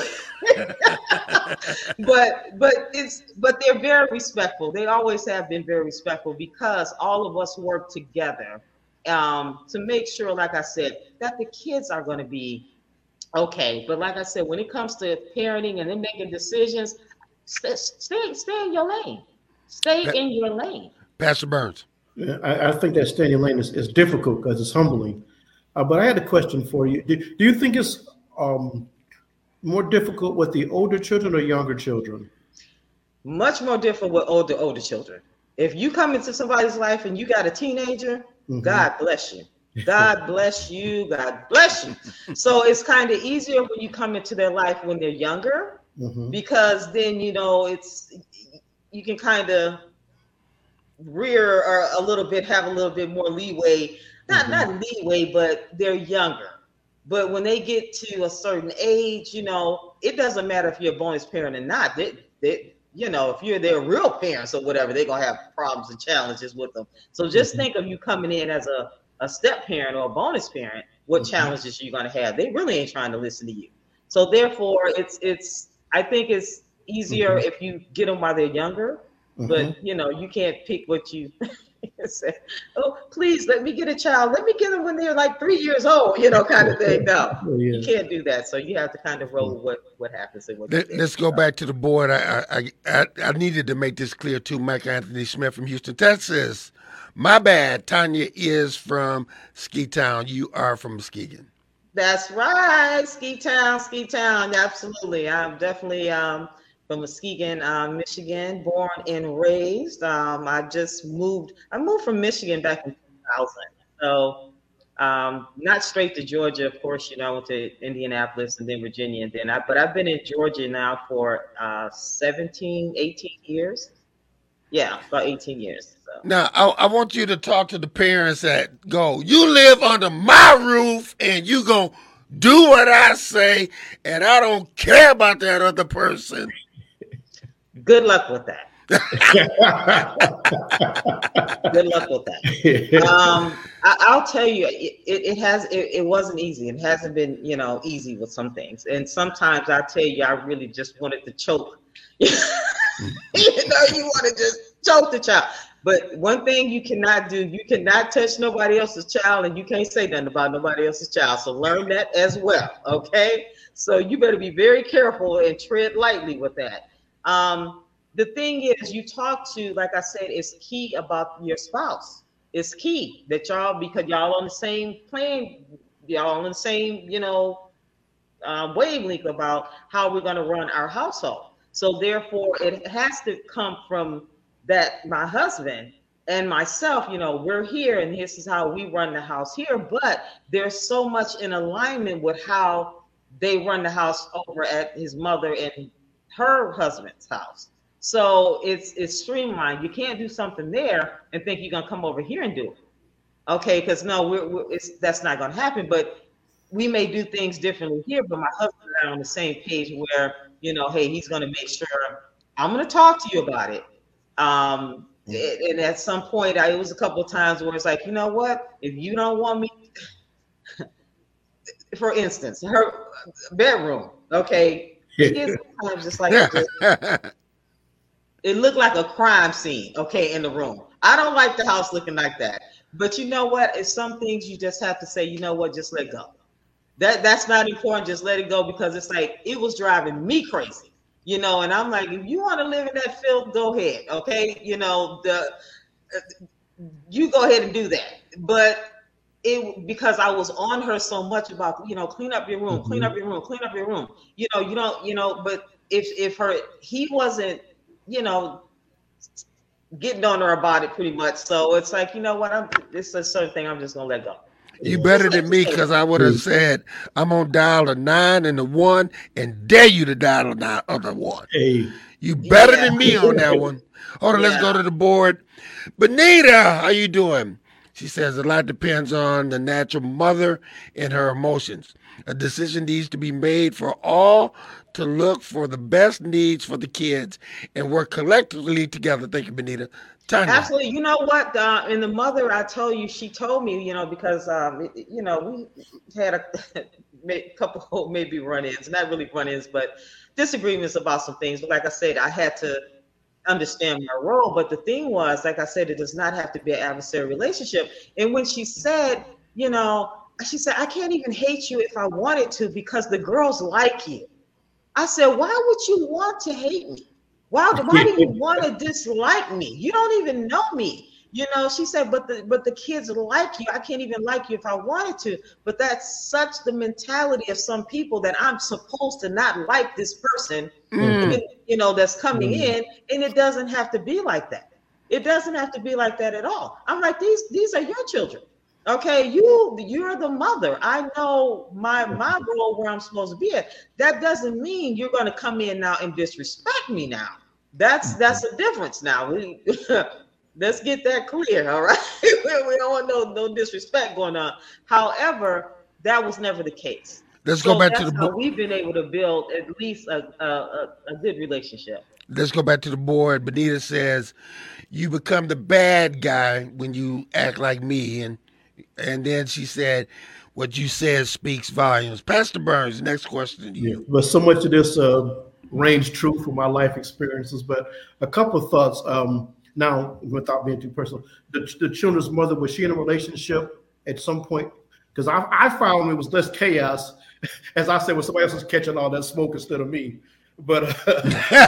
but but it's but they're very respectful. They always have been very respectful because all of us work together um, to make sure, like I said, that the kids are going to be okay. But like I said, when it comes to parenting and then making decisions, stay stay, stay in your lane. Stay pa- in your lane. Pastor Burns. Yeah, I, I think that staying in your lane is, is difficult because it's humbling. Uh, but I had a question for you. Do, do you think it's um, more difficult with the older children or younger children? Much more difficult with older, older children. If you come into somebody's life and you got a teenager, mm-hmm. God bless you. God bless you. God bless you. So it's kind of easier when you come into their life when they're younger, mm-hmm. because then, you know, it's, you can kind of rear or a little bit, have a little bit more leeway, not mm-hmm. not leeway, but they're younger. But when they get to a certain age, you know, it doesn't matter if you're a bonus parent or not. They, they, you know, if you're their real parents or whatever, they're gonna have problems and challenges with them. So just mm-hmm. think of you coming in as a, a step parent or a bonus parent, what mm-hmm. challenges you're gonna have. They really ain't trying to listen to you. So therefore, it's it's I think it's easier mm-hmm. if you get them while they're younger. Mm-hmm. But, you know, you can't pick what you say. Oh, please let me get a child. Let me get them when they're like three years old, you know, kind of thing. No, oh, yeah. You can't do that. So you have to kind of roll with what, what happens. And what Let, let's go back to the board. I, I I I needed to make this clear too. Mike Anthony Smith from Houston, Texas. My bad. Tanya is from Ski Town. You are from Muskegon. That's right. Ski Town, Ski Town. Absolutely. I'm definitely um, from Muskegon, uh, Michigan, born and raised. Um, I just moved. I moved from Michigan back in two thousand. So um, not straight to Georgia, of course. You know, I went to Indianapolis and then Virginia, and then I. But I've been in Georgia now for uh, seventeen, eighteen years. Yeah, about eighteen years. So. Now, I, I want you to talk to the parents that go, you live under my roof and you going to do what I say and I don't care about that other person. Good luck with that. Good luck with that. Um, I, I'll tell you, it, it has. It, it wasn't easy. It hasn't been, you know, easy with some things. And sometimes I tell you, I really just wanted to choke. You know, you want to just choke the child. But one thing you cannot do, you cannot touch nobody else's child, and you can't say nothing about nobody else's child. So learn that as well. Okay. So you better be very careful and tread lightly with that. Um, The thing is, you talk to, like I said, it's key about your spouse. It's key that y'all, because y'all on the same plane, y'all on the same, you know, uh, wavelength about how we're going to run our household. So therefore, it has to come from that my husband and myself, you know, we're here and this is how we run the house here. But there's so much in alignment with how they run the house over at his mother and her husband's house. So it's it's streamlined. You can't do something there and think you're gonna come over here and do it, okay? Because no, we're, we're it's that's not gonna happen. But we may do things differently here. But my husband and I are on the same page where, you know, hey, he's gonna make sure I'm gonna talk to you about it. Um, and at some point, I, it was a couple of times where it's like, you know what? If you don't want me, for instance, her bedroom, okay? It's sometimes just like. Just, it looked like a crime scene, okay, in the room. I don't like the house looking like that. But you know what? It's some things you just have to say, you know what, just let go. That That's not important, just let it go, because it's like, it was driving me crazy, you know, and I'm like, if you want to live in that filth, go ahead, okay? You know, the you go ahead and do that. But it because I was on her so much about, you know, clean up your room, mm-hmm. clean up your room, clean up your room. You know, you don't, you know, but if if her, he wasn't, you know, getting on her about it pretty much. So it's like, you know what, I'm it's a certain thing I'm just gonna let go. You better than me, because I would have said I'm gonna dial a nine and a one and dare you to dial a other one. Hey. You better yeah. than me on that one. Hold on, yeah. Let's go to the board. Benita, how you doing? She says a lot depends on the natural mother and her emotions. A decision needs to be made for all to look for the best needs for the kids and work collectively together. Thank you, Benita. Tanya. Absolutely. You know what? Uh, and the mother, I told you, she told me, you know, because, um, you know, we had a couple maybe run-ins, not really run-ins, but disagreements about some things. But like I said, I had to understand my role. But the thing was, like I said, it does not have to be an adversarial relationship. And when she said, you know, she said, I can't even hate you if I wanted to because the girls like you. I said, why would you want to hate me? Why, why do you want to dislike me? You don't even know me. You know, she said, but the but the kids like you. I can't even like you if I wanted to. But that's such the mentality of some people that I'm supposed to not like this person, mm. you know, that's coming mm. in. And it doesn't have to be like that. It doesn't have to be like that at all. I'm like, these these are your children. Okay, you you're the mother. I know my my role where I'm supposed to be at. That doesn't mean you're going to come in now and disrespect me now. That's that's a difference now. We let's get that clear, all right? we don't want no no disrespect going on. However, that was never the case. Let's so go back that's to the how we've been able to build at least a a, a a good relationship. Let's go back to the board. Benita says, "You become the bad guy when you act like me," and And then she said, what you said speaks volumes. Pastor Burns, next question to you. Yeah, but so much of this uh, reigns true from my life experiences, but a couple of thoughts. Um, now, without being too personal, the, the children's mother, was she in a relationship at some point? Because I, I found it was less chaos, as I said, when somebody else was catching all that smoke instead of me. But uh,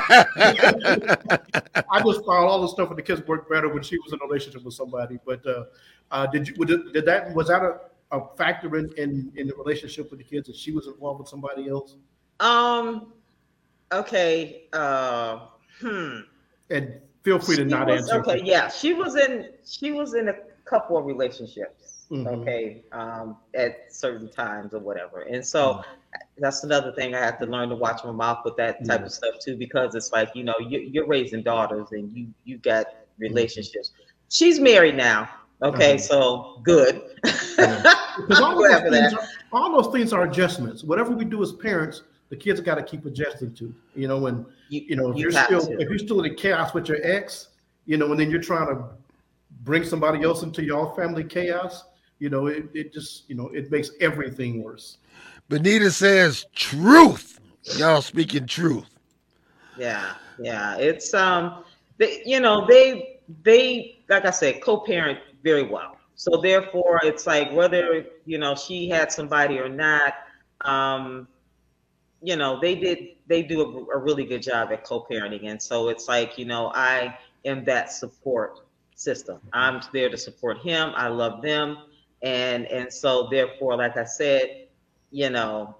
I just found all the stuff with the kids worked better when she was in a relationship with somebody. But uh, uh, did you did, did that was that a, a factor in, in in the relationship with the kids that she was involved with somebody else? Um. Okay. Uh. Hmm. And feel free to she not was, answer. Okay. Yeah. She was in. She was in a couple of relationships. Mm-hmm. Okay. Um. At certain times or whatever, and so. Mm-hmm. that's another thing I have to learn to watch my mouth with that type mm. of stuff too, because it's like, you know, you, you're raising daughters and you you got relationships. She's married now. Okay, mm-hmm. so good. Yeah. all, those things are, all those things are adjustments. Whatever we do as parents, the kids got to keep adjusting to. You know, when you, you know if you you're still to. if you're still in chaos with your ex, you know, and then you're trying to bring somebody else into your family chaos, you know, it, it just, you know, it makes everything worse. Benita says truth. Y'all speaking truth. Yeah, yeah. It's um, they, you know, they they like I said, co-parent very well. So therefore, it's like whether you know she had somebody or not, um, you know, they did they do a, a really good job at co-parenting, and so it's like you know I am that support system. I'm there to support him. I love them, and and so therefore, like I said, you know.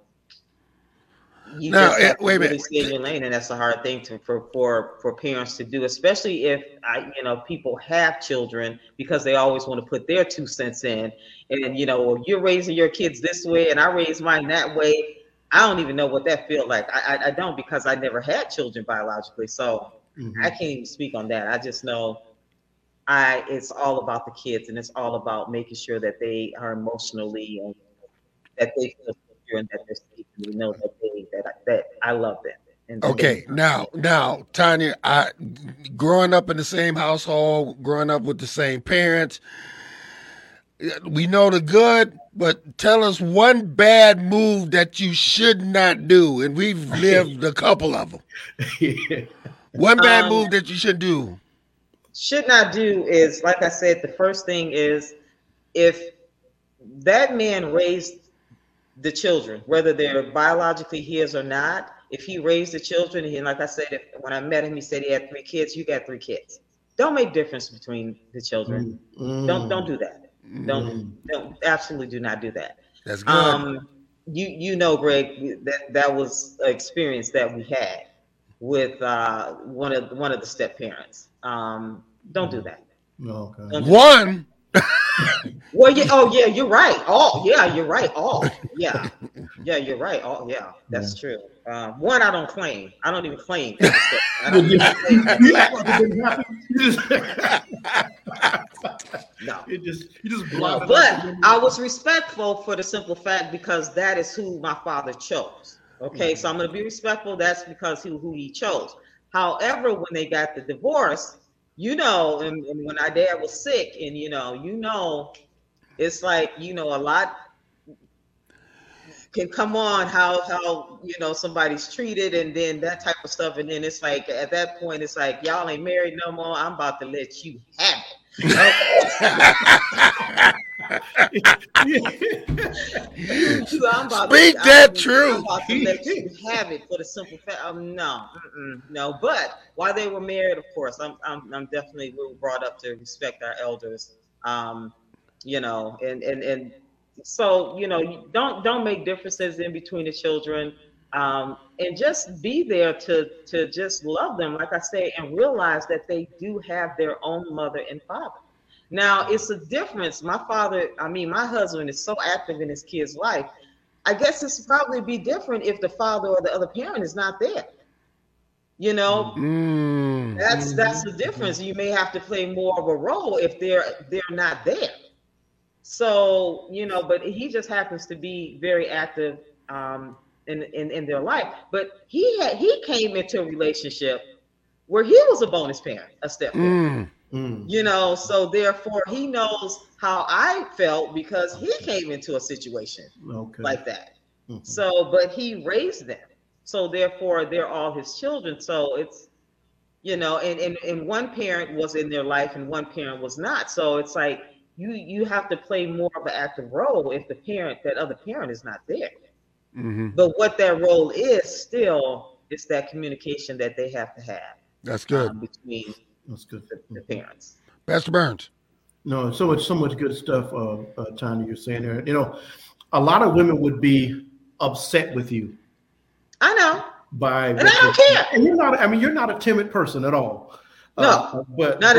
You no, just have wait to a really minute. stay in your lane, and that's a hard thing to for for for parents to do, especially if I, you know, people have children because they always want to put their two cents in, and you know, well, you're raising your kids this way, and I raised mine that way. I don't even know what that feels like. I I, I don't because I never had children biologically, so mm-hmm. I can't even speak on that. I just know I it's all about the kids, and it's all about making sure that they are emotionally and that they feel. And that they're safe, and we know that they that I, that I love them. And okay, they, now, now, Tanya, I growing up in the same household, growing up with the same parents, we know the good, but tell us one bad move that you should not do, and we've lived a couple of them. Yeah. One bad um, move that you should do. Should not do is, like I said, the first thing is if that man raised the children, whether they're biologically his or not, if he raised the children, and like I said, if, when I met him, he said he had three kids, you got three kids. Don't make difference between the children. Mm. Don't don't do that. Mm. Don't don't absolutely do not do that. That's good. Um, you you know, Greg, that that was an experience that we had with uh, one of one of the step parents. Um, don't do that. No, okay. Don't do one. That. Well, yeah. Oh, yeah. You're right. Oh, yeah. You're right. Oh, yeah. Yeah, you're right. Oh, yeah. That's yeah. true. Um, one, I don't claim. I don't even claim. I don't even claim that. No. It just, you just no, but I was respectful for the simple fact because that is who my father chose. Okay, mm-hmm. So I'm going to be respectful. That's because who who he chose. However, when they got the divorce. You know, and, and when our dad was sick, and you know, you know, it's like you know, a lot can come on how how you know somebody's treated, and then that type of stuff, and then it's like at that point, it's like y'all ain't married no more. I'm about to let you have it. So I'm about Speak to, that I'm, truth. I'm about to let you have it for the simple fact. Um, no, no. But while they were married, of course, I'm, I'm, I'm definitely we were brought up to respect our elders. Um, you know, and and and so you know, don't don't make differences in between the children. Um, and just be there to to just love them, like I say, and realize that they do have their own mother and father. Now, it's a difference. My father, I mean, my husband is so active in his kid's life. I guess it's probably be different if the father or the other parent is not there. You know, mm. that's that's the difference. You may have to play more of a role if they're they're not there. So, you know, but he just happens to be very active um, in, in in their life. But he had he came into a relationship where he was a bonus parent, a step parent. Mm. Mm. You know, so therefore he knows how I felt because he came into a situation okay. like that. Mm-hmm. So, but he raised them. So therefore they're all his children. So it's, you know, and, and, and one parent was in their life and one parent was not. So it's like, you, you have to play more of an active role if the parent, that other parent is not there. Mm-hmm. But what that role is still, it's that communication that they have to have. That's good. Um, between That's good. The, the parents. Pastor Burns. No, so much, so much good stuff, uh, uh, Tanya, you're saying there. You know, a lot of women would be upset with you. I know. By and I don't care. And you're not. I mean, you're not a timid person at all. No, uh, but not but,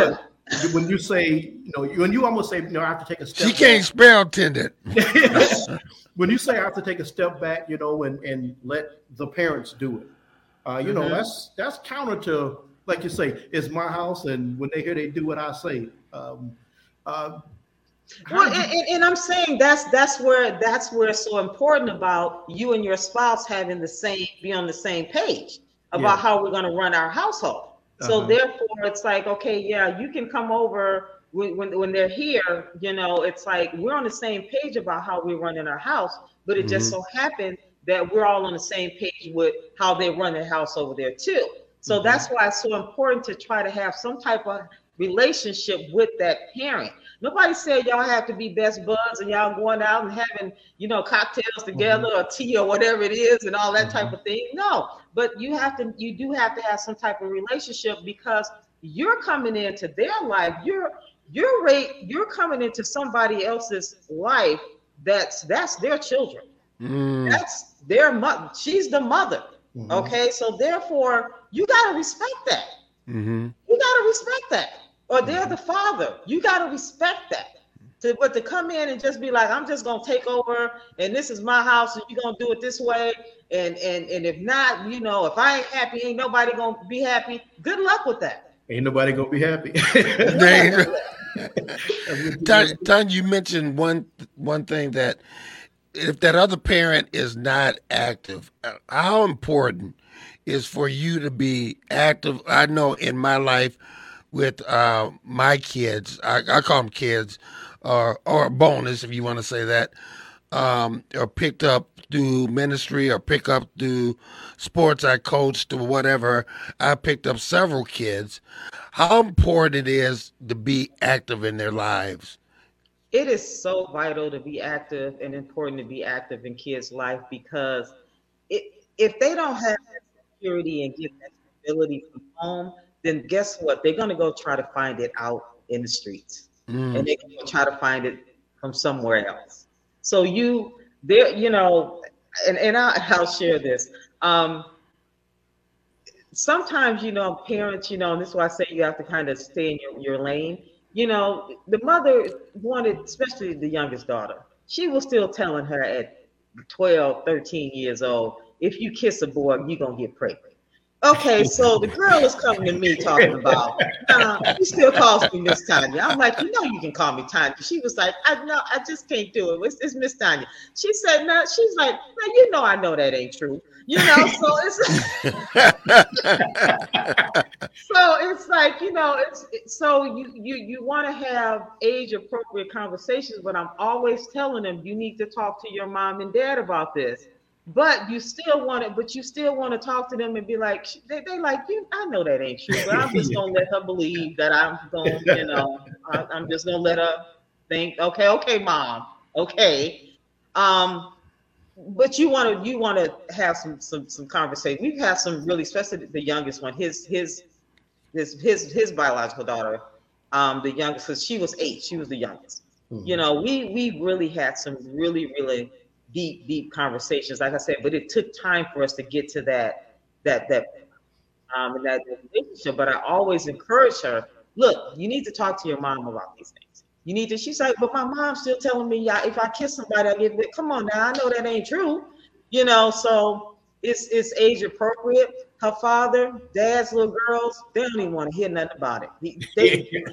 when you say, you know, when you almost say, you know, I have to take a step She can't back. spell tended. When you say I have to take a step back, you know, and, and let the parents do it, uh, you know, Mhm. that's that's counter to, like you say, it's my house, and when they hear they do what I say. Um, uh, how Well, did you- and, and, and I'm saying that's that's where that's where it's so important about you and your spouse having the same be on the same page about Yeah. how we're going to run our household. So Uh-huh. therefore, it's like, okay, yeah, you can come over when, when when they're here. You know, it's like we're on the same page about how we run in our house, but it just so happened that we're all on the same page with how they run their house over there too. So Mhm. that's why it's so important to try to have some type of relationship with that parent. Nobody said y'all have to be best buds and y'all going out and having, you know, cocktails together or tea or whatever it is and all that type of thing. No, but you have to, you do have to have some type of relationship because you're coming into their life. You're, you're rate, you're coming into somebody else's life. That's, that's their children. Mm. That's their mother. She's the mother. Mhm. Okay. So therefore you got to respect that. Mm-hmm. You gotta respect that. Or they're the father. You gotta respect that. To, but to come in and just be like, I'm just gonna take over, and this is my house, and you're gonna do it this way, and and and if not, you know, if I ain't happy, ain't nobody gonna be happy. Good luck with that. Ain't nobody gonna be happy. Tanya, Tanya, you mentioned one one thing that if that other parent is not active, uh, how important is for you to be active? I know in my life with uh, my kids, I, I call them kids, or or bonus if you want to say that, um, or picked up through ministry or pick up through sports I coached or whatever. I picked up several kids. How important it is to be active in their lives. It is so vital to be active and important to be active in kids' life because it, if they don't have that security and get that stability from home, then guess what? They're going to go try to find it out in the streets, Mm. and they're going to try to find it from somewhere else. So you, there, you know, and and I, I'll share this. Um, sometimes, you know, parents, you know, and this is why I say you have to kind of stay in your, your lane. You know, the mother wanted, especially the youngest daughter, she was still telling her at twelve, thirteen years old, if you kiss a boy, you're going to get pregnant. Okay, so the girl is coming to me talking about, uh, she still calls me Miss Tanya. I'm like, you know, you can call me Tanya. She was like, I know, I just can't do it. It's, it's Miss Tanya. She said, no, she's like, no, you know, I know that ain't true. You know, so it's so it's like, you know, it's, it's so you you you want to have age appropriate conversations, but I'm always telling them you need to talk to your mom and dad about this. But you still want it, but you still want to talk to them and be like, they, they like, you, I know that ain't true, but I'm just gonna let her believe that I'm going, you know, I, I'm just gonna let her think, okay, okay, mom, okay. Um, but you want to, you want to have some, some, some conversation. We've had some really, especially the youngest one, his, his, his, his, his biological daughter, um, the youngest, because she was eight, she was the youngest. Mm-hmm. You know, we, we really had some really, really deep, deep conversations, like I said, but it took time for us to get to that, that, that, um, and that relationship. But I always encourage her, look, you need to talk to your mom about these things. You need to, she's like, but my mom's still telling me, yeah, if I kiss somebody, I get it. Come on now, I know that ain't true. You know, so it's, it's age appropriate. Her father, dad's little girls, they don't even want to hear nothing about it. They, they,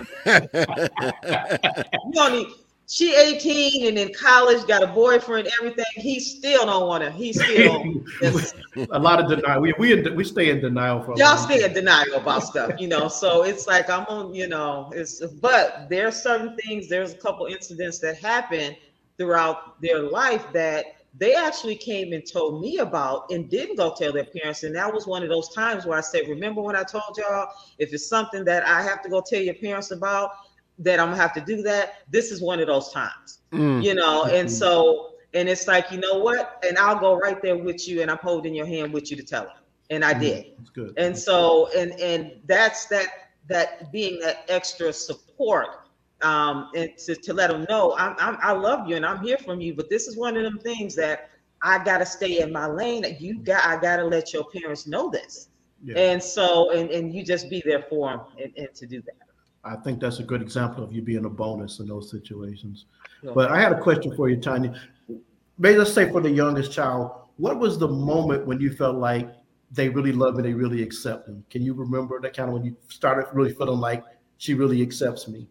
you don't need, she eighteen and in college, got a boyfriend, everything. He still don't want to. He still a lot of denial. We we in, we stay in denial for y'all stay in denial about stuff, you know. So it's like I'm on, you know. It's but there's certain things. There's a couple incidents that happen throughout their life that they actually came and told me about and didn't go tell their parents. And that was one of those times where I said, remember when I told y'all, if it's something that I have to go tell your parents about, that I'm gonna have to do that. This is one of those times, mm. you know, and so, and it's like, you know what? And I'll go right there with you and I'm holding your hand with you to tell them. And I mm. did. That's good. And so, and, and that's that, that being that extra support, um, and to, to let them know, I'm, I'm, I love you and I'm here from you, but this is one of them things that I got to stay in my lane. That you got, I got to let your parents know this. Yeah. And so, and, and you just be there for them and, and to do that. I think that's a good example of you being a bonus in those situations. Yeah. But I had a question for you, Tanya. Maybe let's say for the youngest child, what was the moment when you felt like they really love me, they really accept me? Can you remember that kind of when you started really feeling like she really accepts me?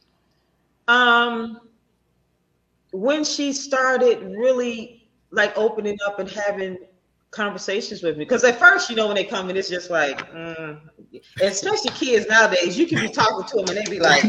Um, when she started really like opening up and having conversations with me, because at first, you know, when they come in, it's just like, mm. especially kids nowadays, you can be talking to them and they be like,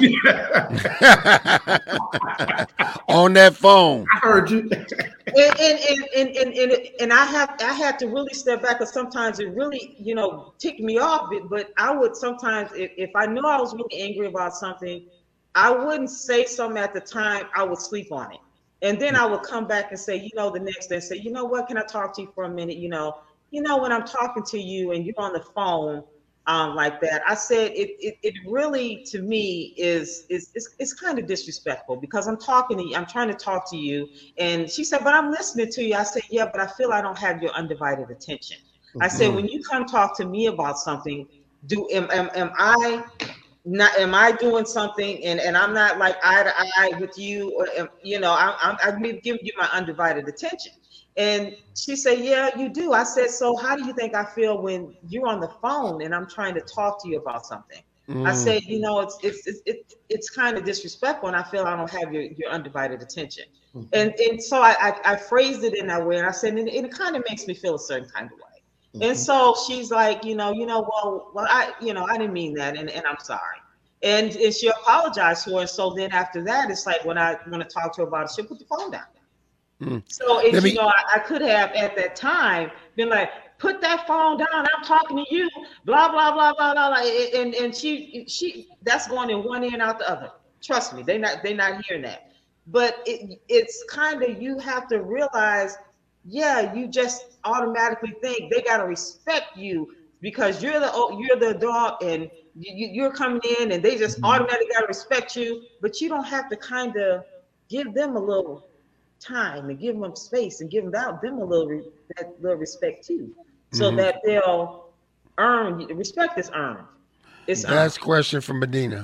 on that phone. I heard you. and, and, and, and, and, and, and I have I had to really step back, because sometimes it really, you know, ticked me off. But I would sometimes, if, if I knew I was really angry about something, I wouldn't say something at the time. I would sleep on it. And then I would come back and say, you know, the next day, say, you know what, can I talk to you for a minute? You know, you know, when I'm talking to you and you're on the phone um, like that, I said, it, it, it really, to me, is, is, is, it's kind of disrespectful, because I'm talking to you, I'm trying to talk to you. And she said, but I'm listening to you. I said, yeah, but I feel I don't have your undivided attention. Mm-hmm. I said, when you come talk to me about something, do, am, am, am I... Not, am I doing something and, and I'm not like eye to eye with you, or am, you know, I'm I'm I'm giving you my undivided attention. And she said, yeah, you do. I said, so how do you think I feel when you're on the phone and I'm trying to talk to you about something? Mm. I said, you know, it's it's it's it's, it's kind of disrespectful, and I feel I don't have your, your undivided attention. Mm-hmm. And and so I, I I phrased it in that way, and I said, and it, it kind of makes me feel a certain kind of way. Mm-hmm. And so she's like, you know, you know, well, well, I, you know, I didn't mean that, and, and I'm sorry. And, and she apologized for it. So then after that, it's like when I want to talk to her about it, she'll put the phone down. Mm. So if, me- you know, I, I could have at that time been like, put that phone down. I'm talking to you. Blah blah blah blah blah. And and she she that's going in one ear and out the other. Trust me, they not they not hearing that. But it it's kind of, you have to realize. Yeah, you just automatically think they gotta respect you because you're the you're the adult and you, you're coming in, and they just mm-hmm. automatically gotta respect you. But you don't have to kind of give them a little time and give them space and give them that, them a little that little respect too, so mm-hmm. that they'll earn respect. Is earned. It's last earned. Question from Medina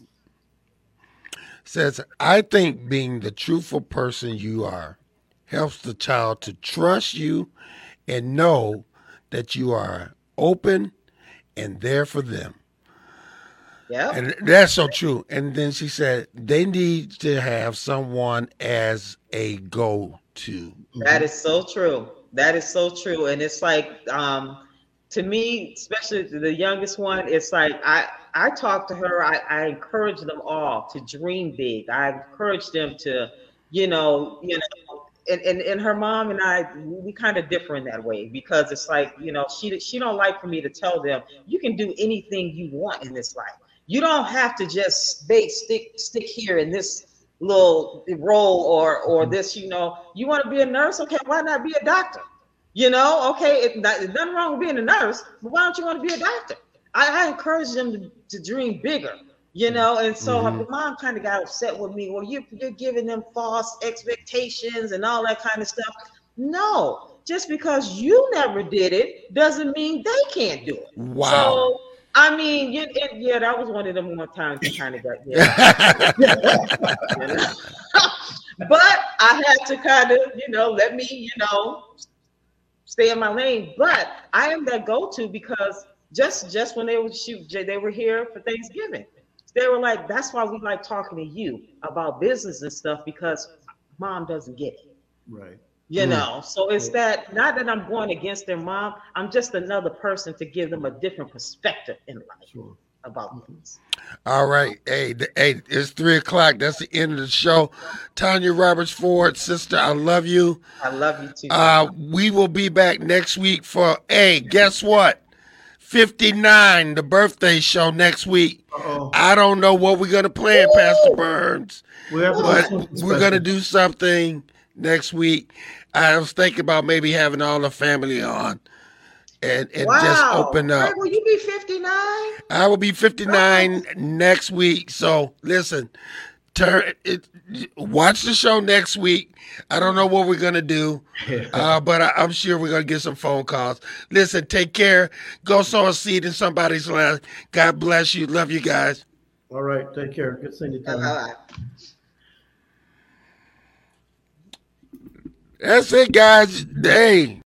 says, I think being the truthful person you are helps the child to trust you and know that you are open and there for them. Yeah. And that's so true. And then she said they need to have someone as a go-to. That is so true. That is so true. And it's like, um, to me, especially the youngest one, it's like I, I talk to her, I, I encourage them all to dream big. I encourage them to, you know, you know, And, and and her mom and I, we kind of differ in that way, because it's like, you know, she she don't like for me to tell them you can do anything you want in this life. You don't have to just stay, stick stick here in this little role or or this, you know. You want to be a nurse? Okay, why not be a doctor? You know, okay, it, there's nothing wrong with being a nurse, but why don't you want to be a doctor? I, I encourage them to, to dream bigger. You know, and so mm-hmm. her mom kind of got upset with me. Well, you, you're giving them false expectations and all that kind of stuff. No, just because you never did it doesn't mean they can't do it. Wow. So, I mean, you, it, yeah, that was one of them one times you kind of got, yeah. You know? But I had to kind of, you know, let me, you know, stay in my lane. But I am that go-to, because just just when they were shoot, they were here for Thanksgiving. They were like, that's why we like talking to you about business and stuff, because mom doesn't get it. Right. You mm. know, so it's that, not that I'm going against their mom. I'm just another person to give them a different perspective in life sure. about things. All right. Hey, the, hey, it's three o'clock. That's the end of the show. Tanya Roberts Ford, sister, I love you. I love you too. Uh, we will be back next week for, hey, guess what? fifty-nine, the birthday show next week. Uh-oh. I don't know what we're going to plan, Pastor Burns, we're but we're going to do something next week. I was thinking about maybe having all the family on and, and wow. just open up. Wait, will you be fifty-nine? I will be fifty-nine oh. next week. So listen, turn it, watch the show next week. I don't know what we're going to do, uh, but I, I'm sure we're going to get some phone calls. Listen, take care. Go sow a seed in somebody's life. God bless you. Love you guys. All right. Take care. Good seeing you, Tony. Bye-bye. That's it, guys. Hey.